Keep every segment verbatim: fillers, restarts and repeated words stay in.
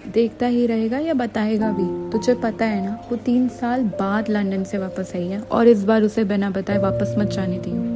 देखता ही रहेगा या बताएगा भी? तुझे पता है ना, वो तीन साल बाद लंदन से वापस आई है और इस बार उसे बिना बताए वापस मत जाने दी हूँ।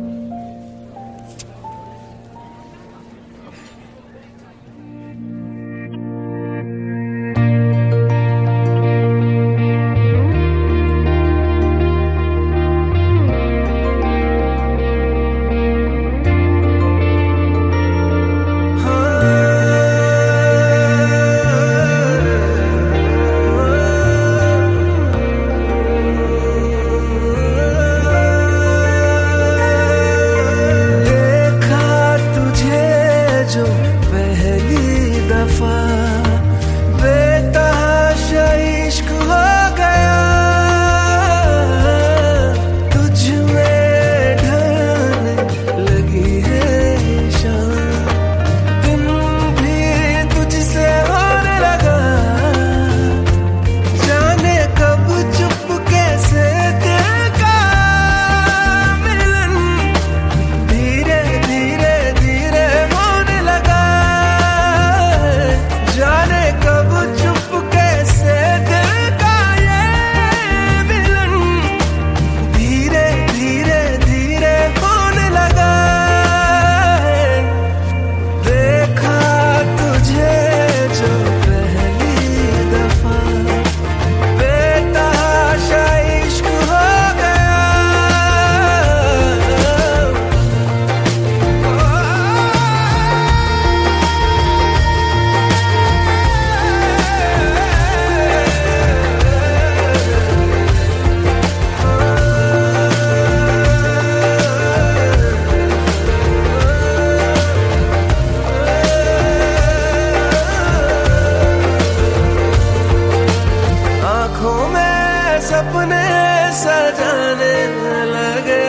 सपने सजाने लगे,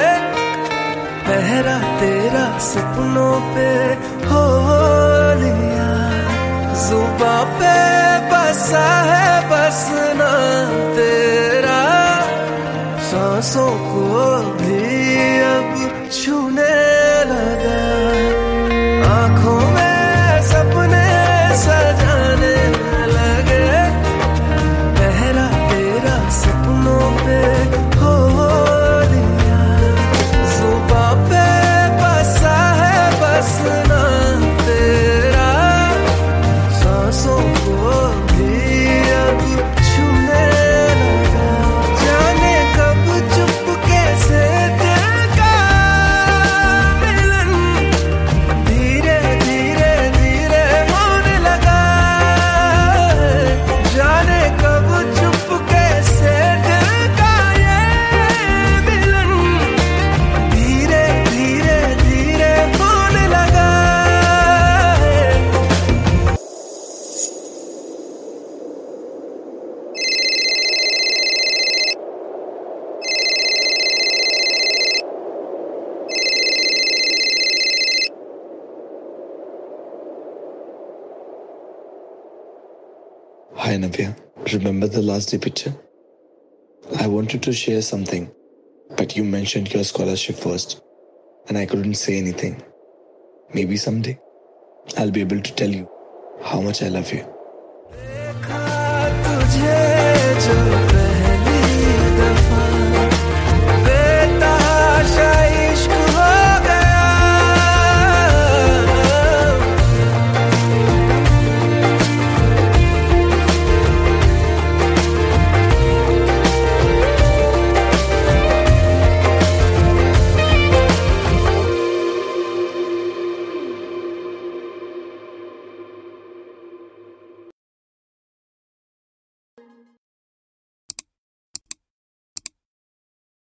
पहरा तेरा सपनों पे हो लिया, जुबां पे बसा है बसना तेरा, सांसों को भी अब छूने लगा, आंखों में सपने सजाने लगे, पहरा तेरा सपनों पे हो लिया, जुबां पे बसा है बसना तेरा, सांसों को भी अब छूने लगा, जाने कब चुपके से दिल का मिलन धीरे धीरे धीरे होने लगा, जाने कब चुपके से दिल का ये मिलन धीरे धीरे धीरे होने लगा। Hi Navya, remember the last day picture? I wanted to share something, but you mentioned your scholarship first, and I couldn't say anything. Maybe someday I'll be able to tell you how much I love you.